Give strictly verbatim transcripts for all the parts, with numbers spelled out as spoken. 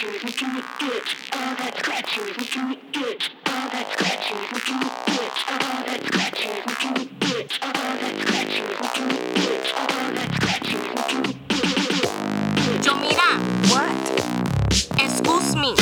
Yo mira. What? Excuse me.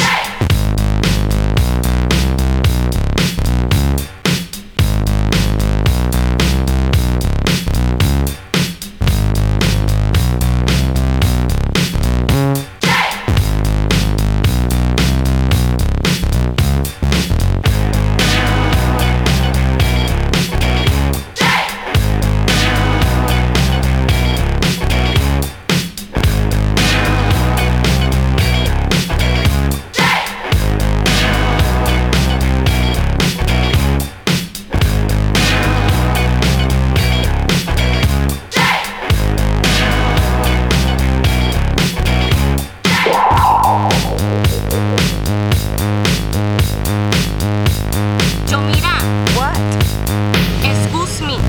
Yo mira. What? Excuse me.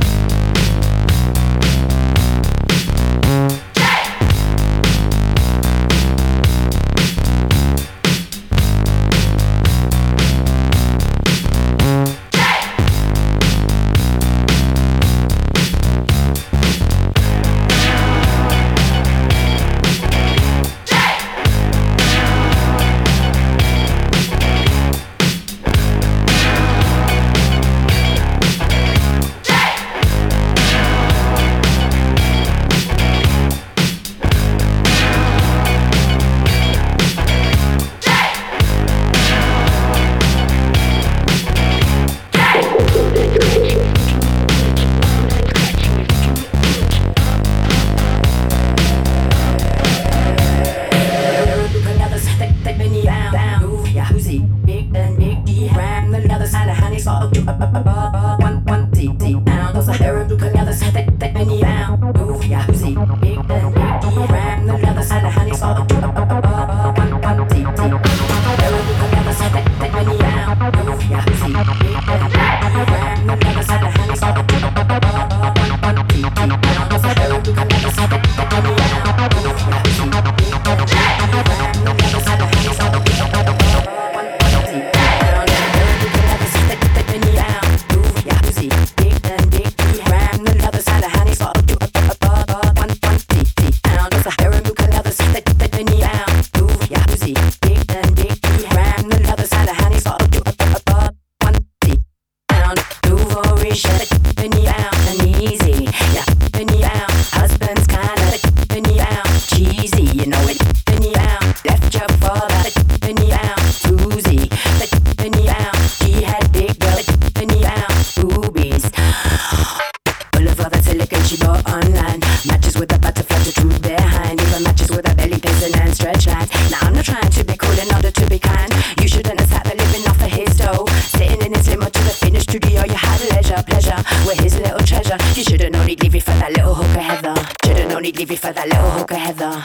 Leave it for that little hooker Heather.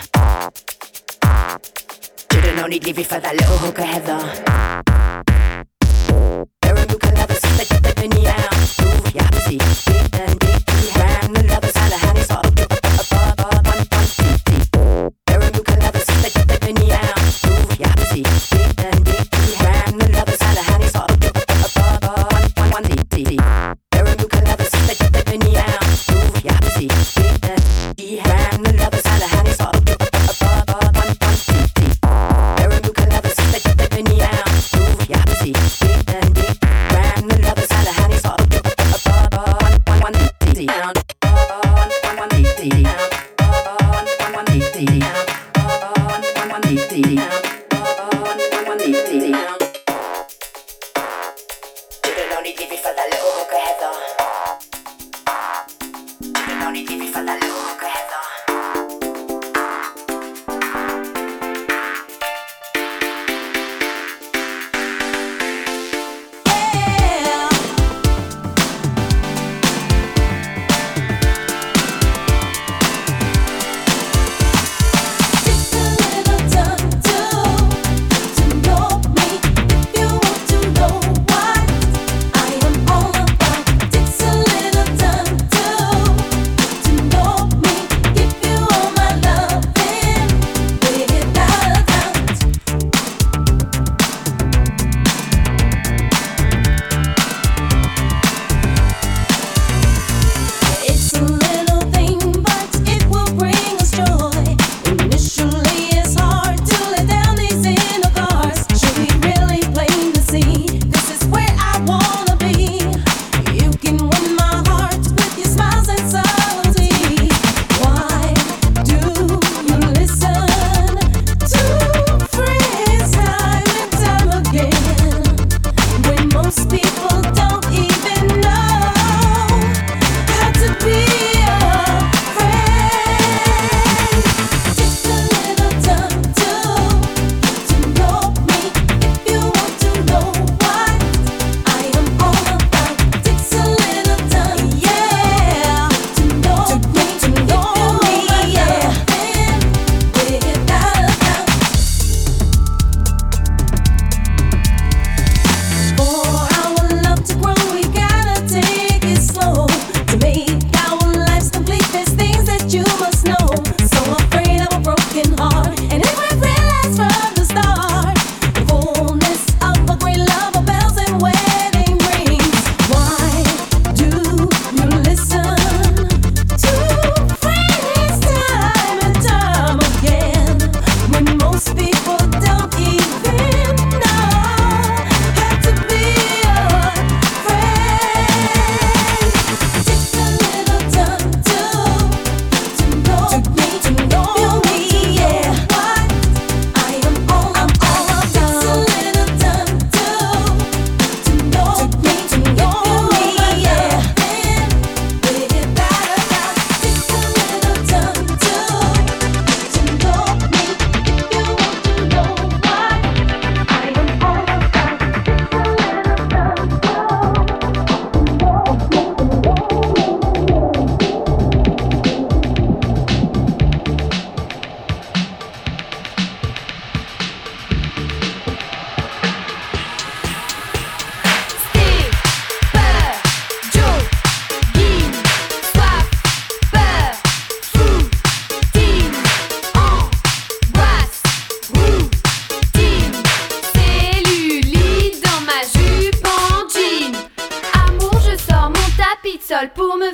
Should've known he'd leave it for that little hooker Heather. Aaron Luca lovers, they put the penny out. Ooh, yeah, pussy, big and big. Ram the lovers, had a honey sort of up, up, up, one, one, two, three. Aaron Luca lovers, they put the penny out. Ooh, yeah, pussy, big and big. Ram the lovers, had a honey sort of up, up, up, one, one, one, two, three. Aaron Luca lovers, they put the penny out. Ooh, yeah, pussy, big and big. Ram the lovers, had a honey sort of up, up, up, one, one, two, three. Aaron Luca lovers, they put the penny out. Ooh, yeah, pussy, big and big. Ram the lovers, had a honey sort of up, up, up, one, one, one, two, three. Down, one, one, one, two, three. Down, one, one, one, two, three. Down, one, one, one, two, three. Down, one, one, one, two, three. Down. Should've known he'd leave it for that little hooker Heather. Should've known he'd leave it for that little hooker Heather. Me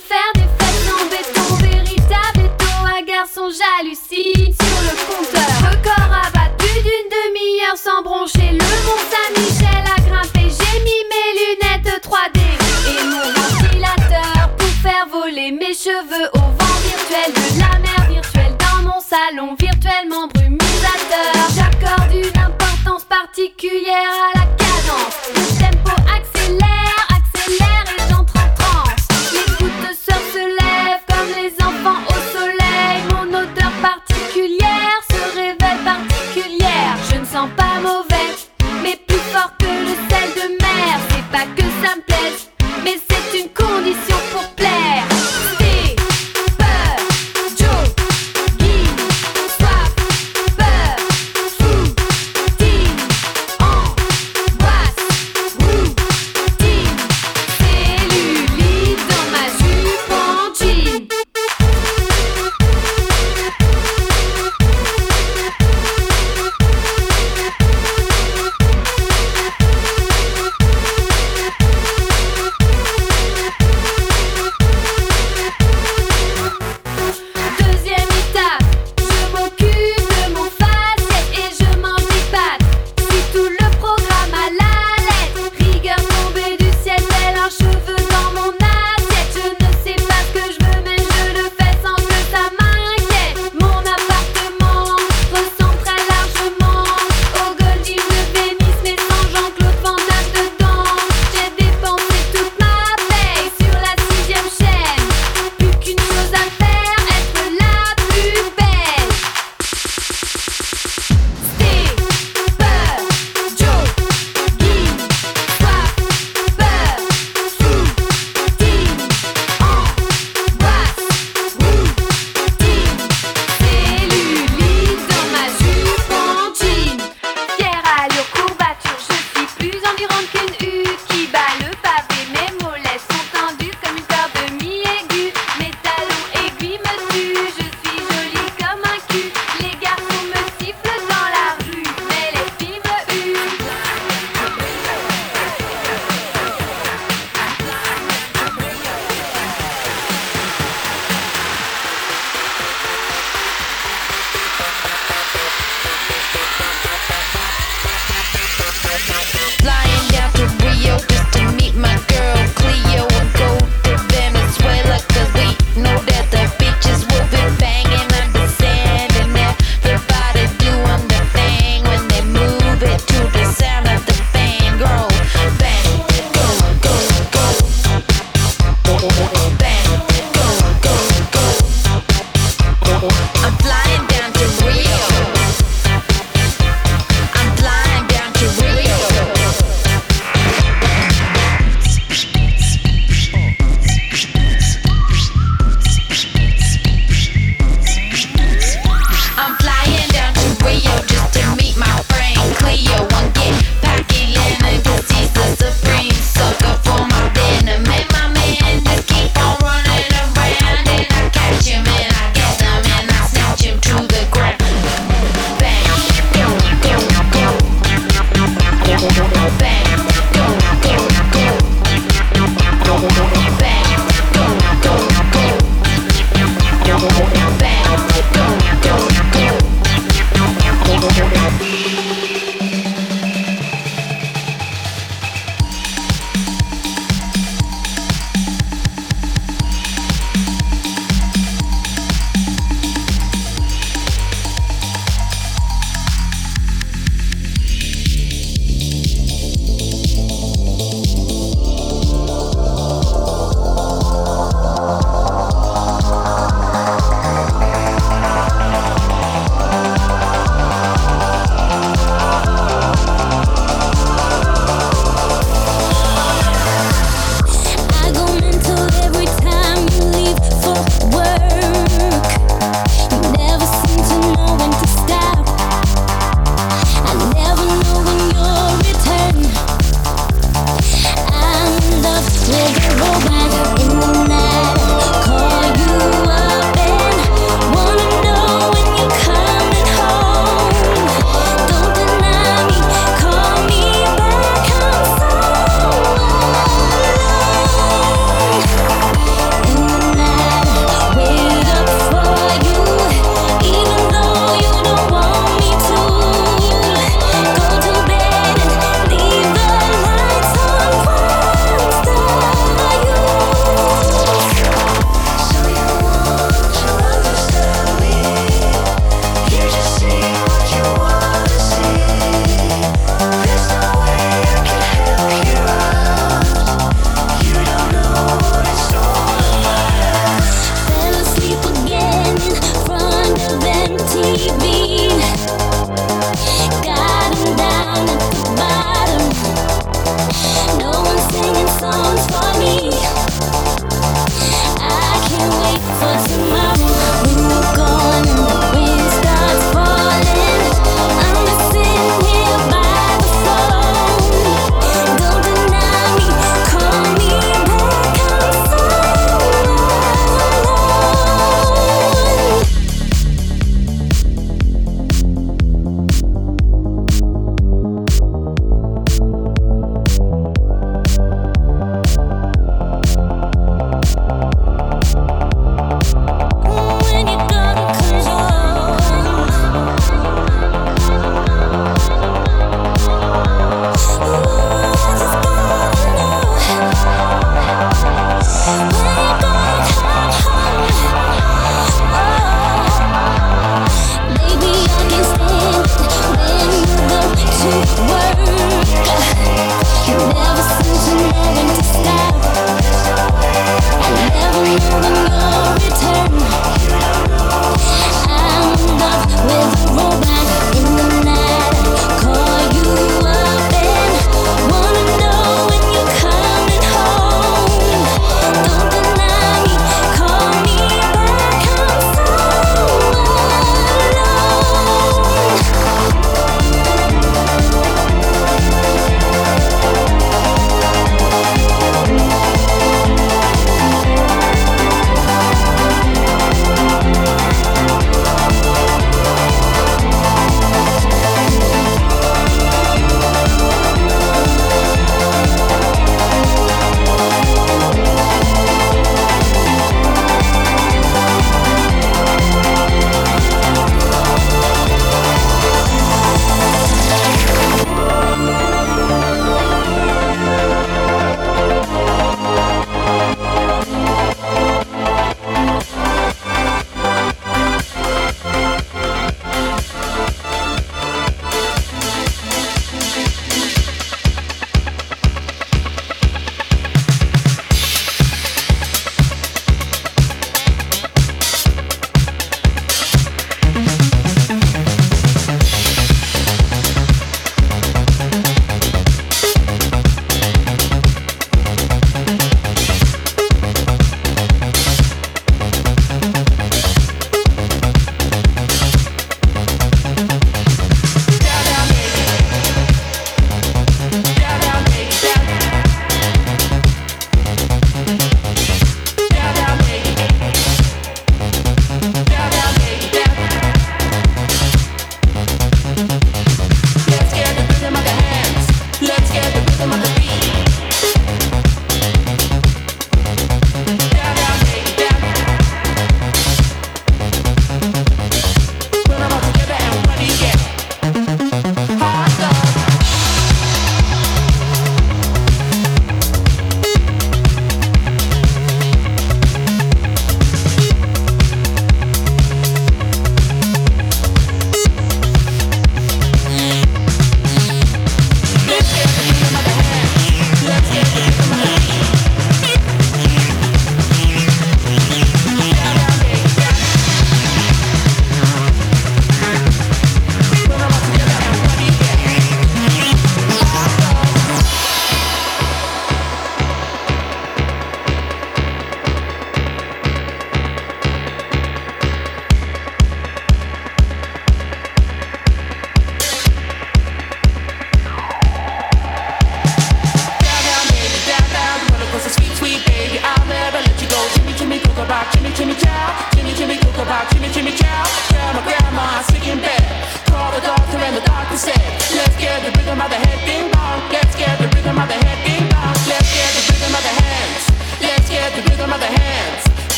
faire des fêtes en béton, véritable étau à garçon, j'hallucine sur le compteur. Record abattu d'une demi-heure sans broncher, le Mont Saint-Michel a grimpé, j'ai mis mes lunettes trois D et mon ventilateur pour faire voler mes cheveux au vent virtuel de la mer virtuelle dans mon salon virtuellement brumisateur. J'accorde une importance particulière à la cadence, le tempo accélère, accélère et j'entre en transe. Les gouttes se lèvent comme les enfants au soleil, mon odeur particulière se révèle particulière. Je ne sens pas mauvais, mais plus fort que le sel de mer. C'est pas que ça me plaise, mais c'est une condition pour plaire. Steve, peur, Joe, Guy, soif, peur, fou, team, angoisse, routine. C'est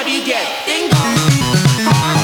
begin. Ding dong.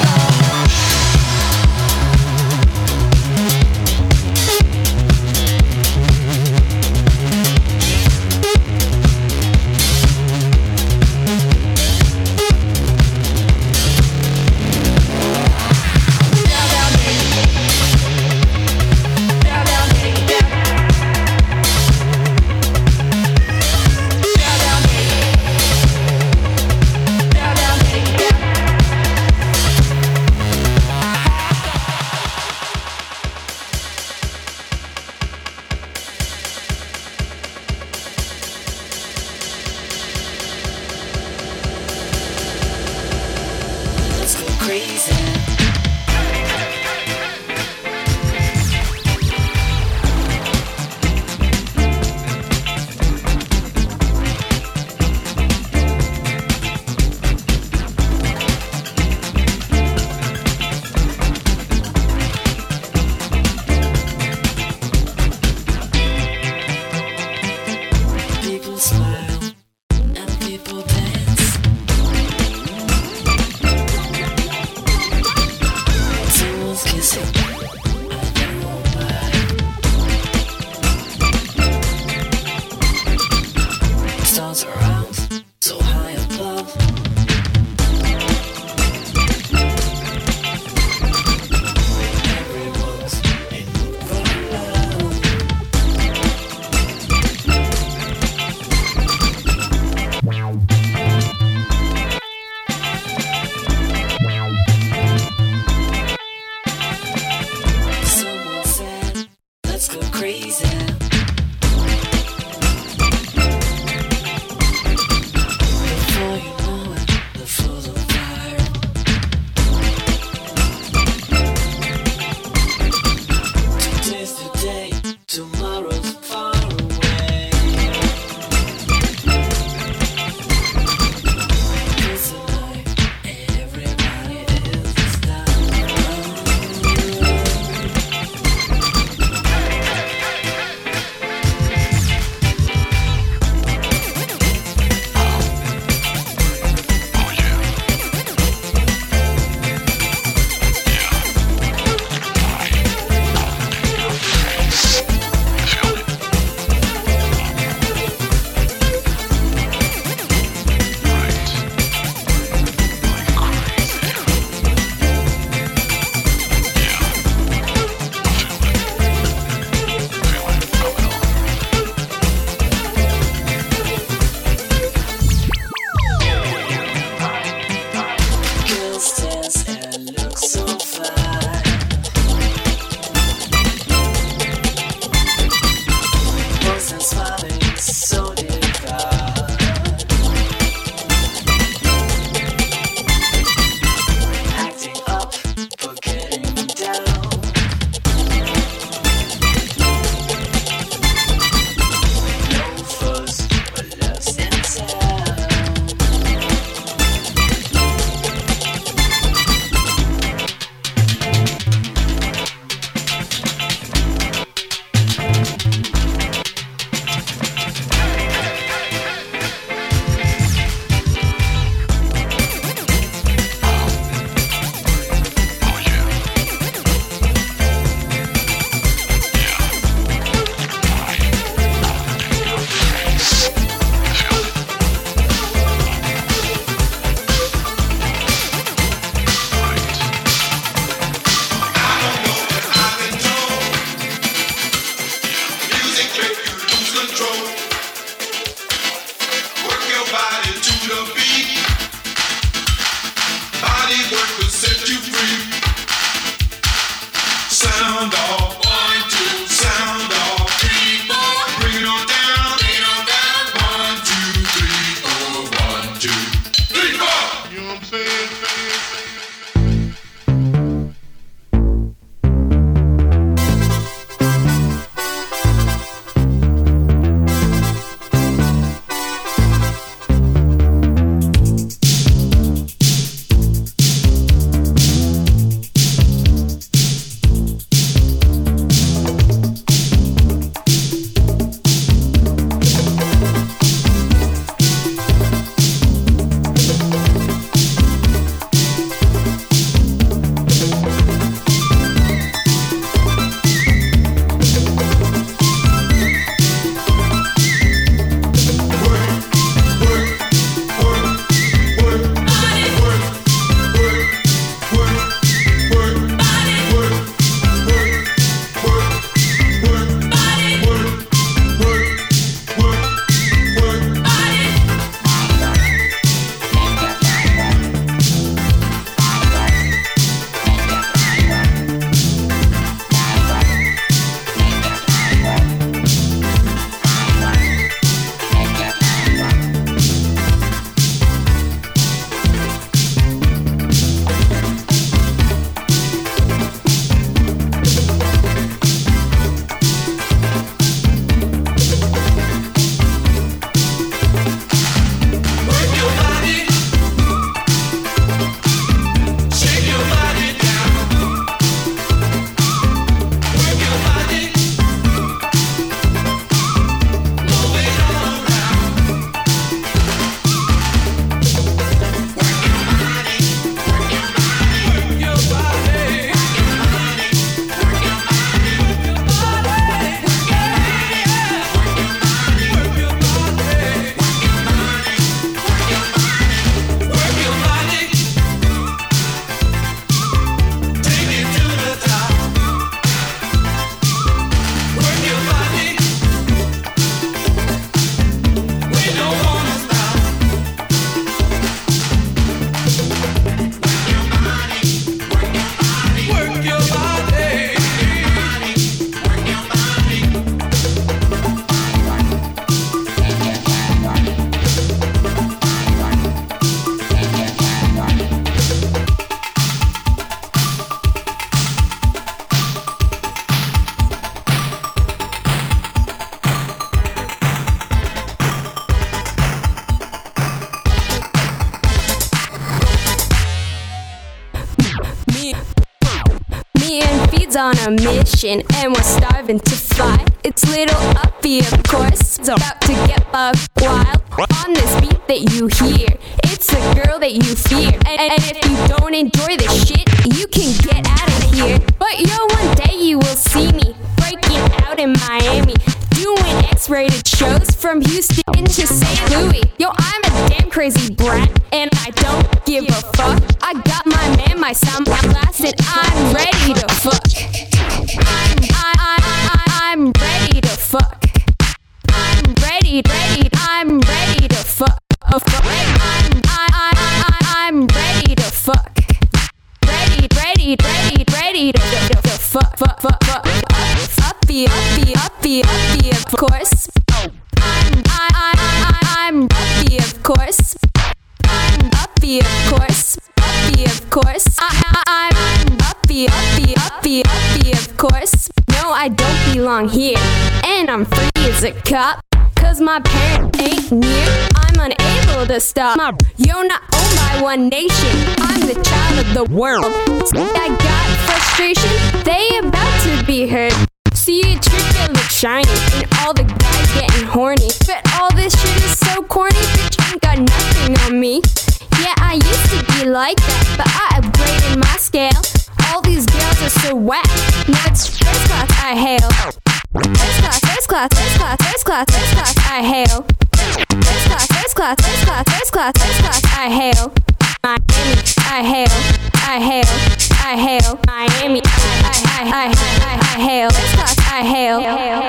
on a mission and we're starving to fly. It's little Uppy, of course, it's about to get buck wild. On this beat that you hear, it's the girl that you fear. And, and if you don't enjoy this shit, you can get out of here. But yo, one day you will see me breaking out in Miami, doing X-rated shows from Houston to Saint Louis. Yo, I'm a damn crazy brat, and I don't give a fuck. I got my man, my sound blast, and I'm ready to fuck. I'm, I, I, I, I'm ready to fuck. I'm ready, ready, I'm ready to fuck. Uh, fuck. I'm, I, I, I, I'm ready to fuck. Ready, ready, ready, ready to, to, to fuck, fuck, fuck, fuck. Uppy, uppy, uppy, uppy, of course. I'm, I, I, I, I'm uppy, of course. I'm uppy, of course. Uppy, of course. I, I, I'm uppy, uppy, uppy, uppy, of course. No, I don't belong here, and I'm free as a cop. Cause my parent ain't near, I'm unable to stop. You're not owned by one nation, I'm the child of the world. I got frustration, they about to be heard. See a trick that looks shiny, and all the guys getting horny. But all this shit is so corny, bitch ain't got nothing on me. Yeah, I used to be like that, but I upgraded my scale. All these girls are so whack, now it's first class I hail. First class, first class, first class, first class, first class, I hail. First class, first class, first class, first class, first class, I hail. Miami, I hail, I hail, I hail. Miami, I, I, I, I, I, I hail. First class, I hail.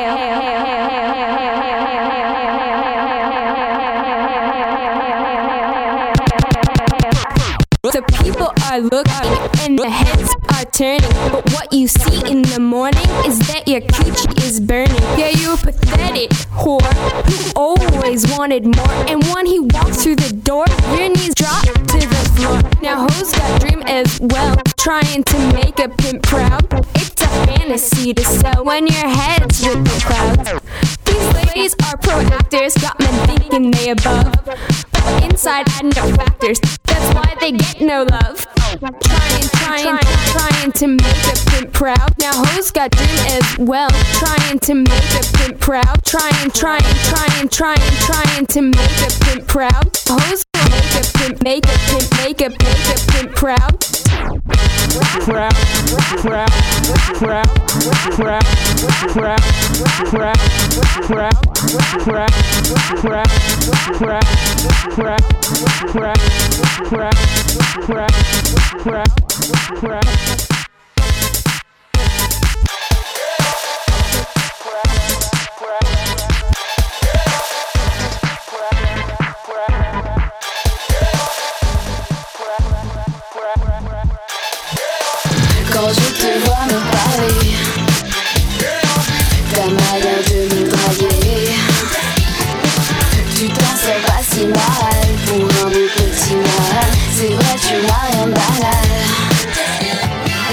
The people are looking and the heads are turning, but what you see in the morning is that your coochie is burning. Yeah, you're a pathetic whore who always wanted more, and when he walks through the door, your knees drop to the floor. Now hoes got dream as well, trying to make a pimp proud. It's a fantasy to sell when your head's with the clouds. These ladies are pro actors, got men thinking they above, but inside add no factors, that's why they get no love. Trying, trying, trying to make a pimp proud. Now hoes got dream as well, trying to make a pimp proud. Trying, trying, trying, trying, trying to make a pimp proud. Hoes will make a pimp, make a pimp, make a, make a pimp proud. Proud, proud, proud, proud, proud, proud, proud, proud, proud, proud, proud, proud. Quand je te vois me parler, ta manière de me draguer, tu t'en sors pas si mal pour un beau petit mal. C'est vrai, tu n'as rien de banal.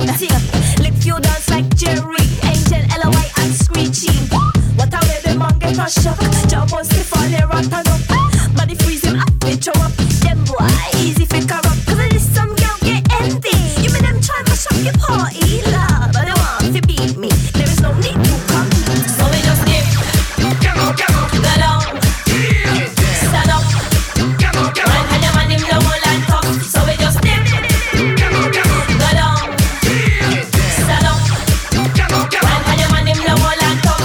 octave. Lift you dance like Jerry, Angel, L O Y and Screechy. What a way the man get a shock. Jump on stiff on their rat and up. Body freeze him up, they show up. Them boy, easy fi corrupt. Cause it is some girl get empty. You mean them try to shop your party, love. But they want to beat me. There is no need to come. So we just dip. Go down. Stand up. Right hand your man him the whole and top. So we just dip. Go down. Stand up. Right hand your man him the whole and top.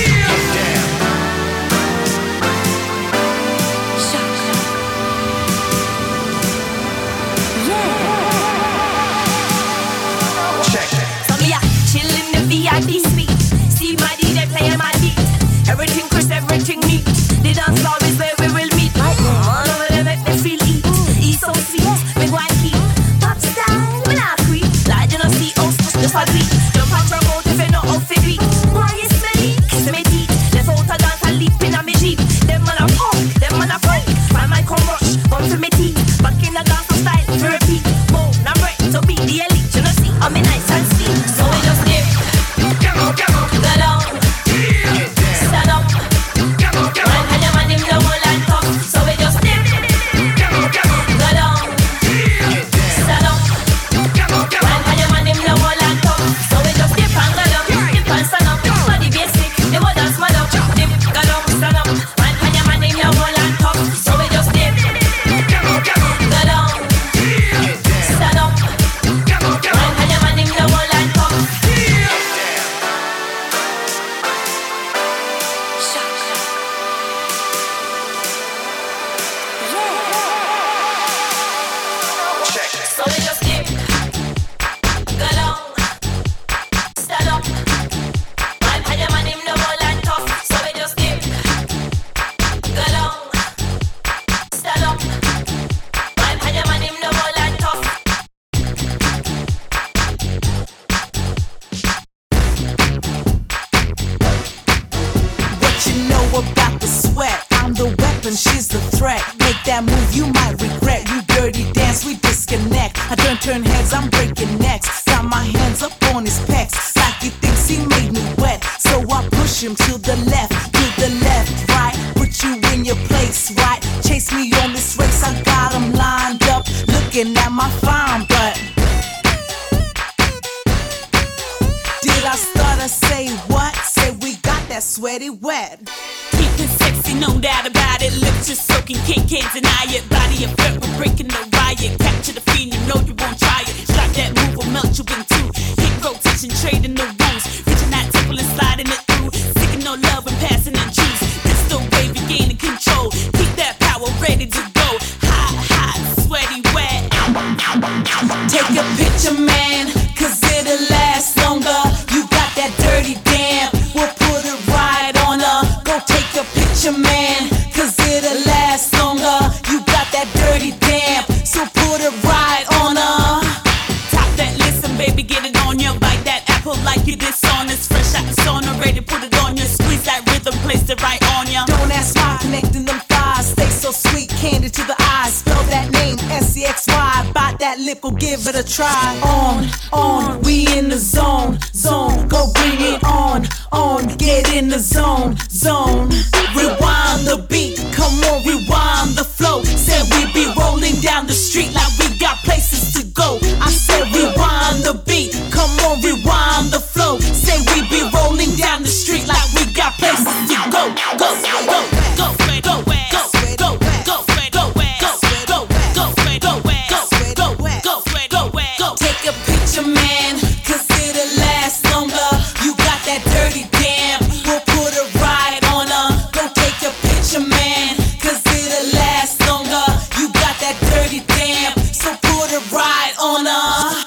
So me a chill in the V I P suite. See my D J playing my beat. Everything crisp, everything neat. The dance floor is where we will meet. All over there make me feel eat. Eat so sweet, me go and keep. Pop style, me not creep. Like you know see us, just for tweet. Jump and jump out if you know how to do it. Why you smelly? Kiss me teeth. Left out a dance and leap in a me jeep. Them man a punk, them man a freak. My mic come rush, bump for me teeth. Back in the dance style, to repeat. Boom, I'm ready to be the elite. You know see, I'm nice and sweet. So we just dip. Go down. Stand up. Right hand your man him the whole and top. So we just dip. Go down. Stand up. Right hand your man him the whole and top. So we just dip and go down. Dip and stand up. Body basic. The whole dance mad up. Dip, go down, stand up. Right hand your man him the whole and top. So we just dip. Go down. Stand up. Right hand your man him the whole and top. So we just dip, go down, stand up. Right hand your man him the whole and tough. So we just dip, go down, stand up. Right hand your man him the whole and tough. What you know about the sweat? I'm the weapon, she's the threat. Make that move, you might regret. You dirty dance, we disconnect. I don't turn heads, I'm breaking necks. Got my hands up on his pecs, like he thinks he made me wet. So I push him to the left, to the left, right. Put you in your place, right? Chase me on this race, I got him lined up, looking at my fine butt. Did I start to say what? Say we got that sweaty wet. Keep it sexy, no doubt about it. Lips just soaking, can't, can't deny it. Body and foot, we're breaking the riot. Capture the fiend, you know you won't try it. Drop that move, will melt you in two. Hit rotation, trading the rules. Reaching that table and sliding it through. Seeking no love and passing the juice. This the way we gaining control. Keep that power ready to go. Hot, hot, sweaty, wet. Take a picture, man, cause it'll last longer. You got that dirty damn, we'll put it right on her. Go take a picture, man, cause it'll last longer. You got that dirty damn, so put it right on her. Top that, listen, baby, get it on you. Bite that apple like you did on. It's fresh out the sauna, ready, put it on you. Squeeze that rhythm, place it right on you. Don't ask why, connecting them thighs. Stay so sweet, candy to the eyes. Spell that name, S E X Y. Bite that lip, go give it a try. On, on, we in the zone, zone. Go bring it on, on. Get in the zone, zone. Rewind the beat, come on, rewind the flow. Said we be rolling down the street like we got places to go. I said rewind the beat, come on, rewind the flow. Say we be rolling down the street like we got places to go. Go, go, go, go, go, go, go, go, go, go, go, go, go, go, go. Take a picture, man, cause it'll last longer. You got that dirty damn, we'll put it right on her. Go take a picture, man, cause it'll last longer. You got that dirty damn, so put it right on her.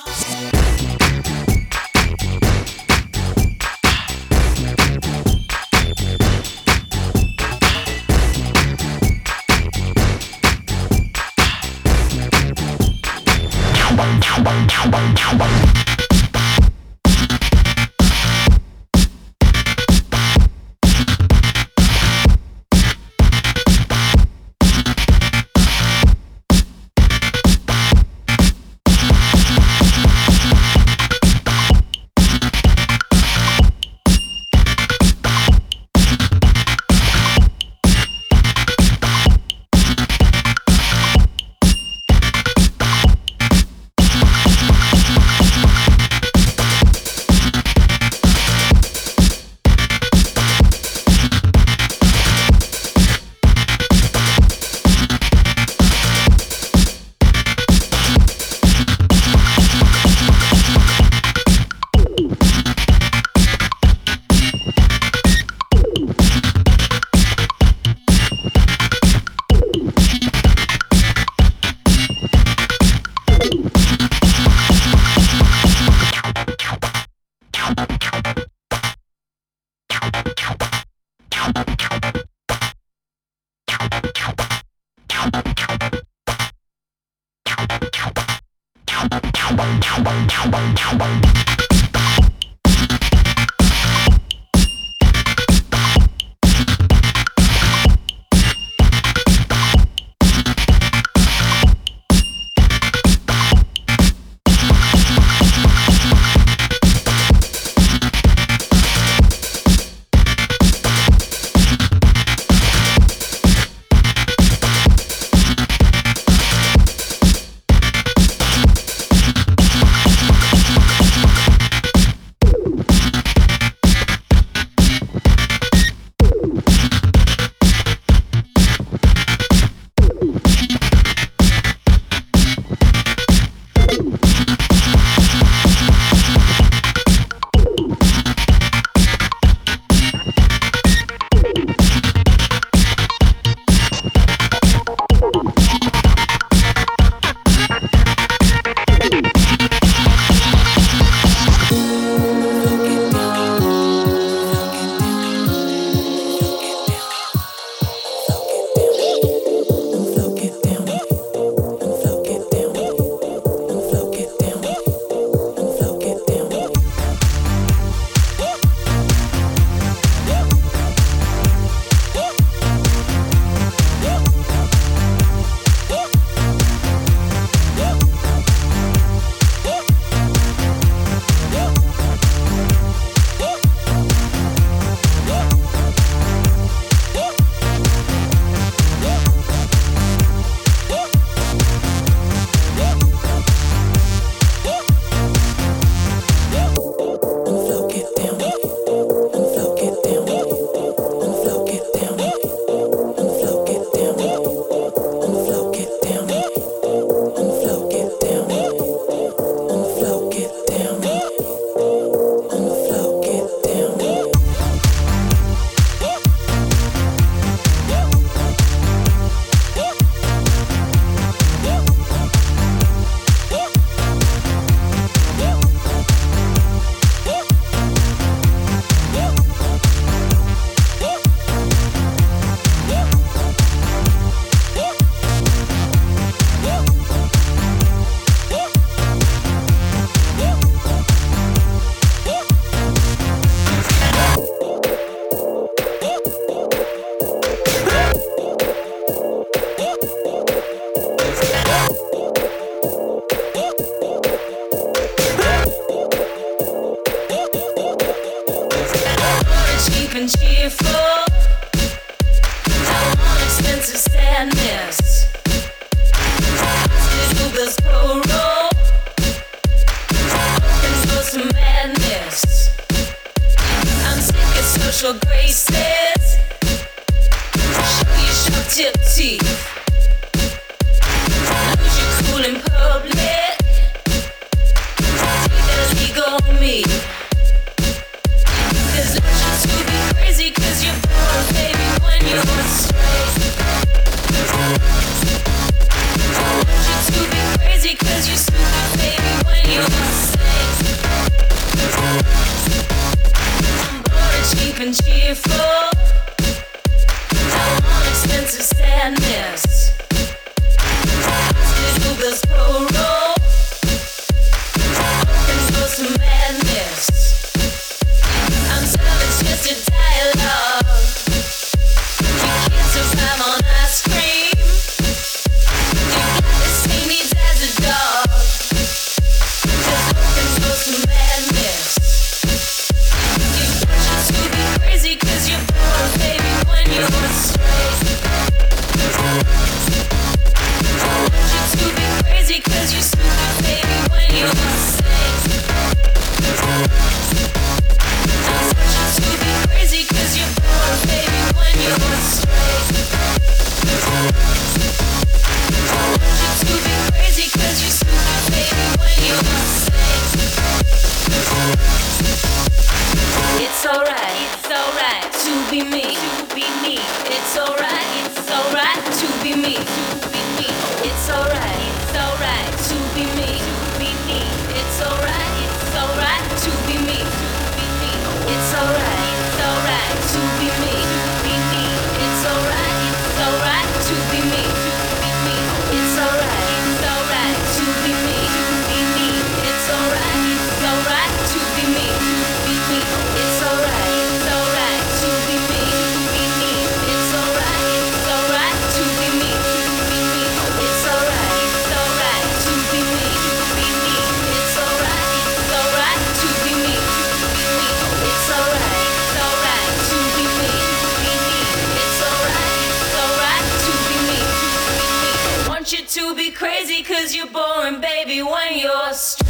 It's alright you're boring, baby, when you're stressed.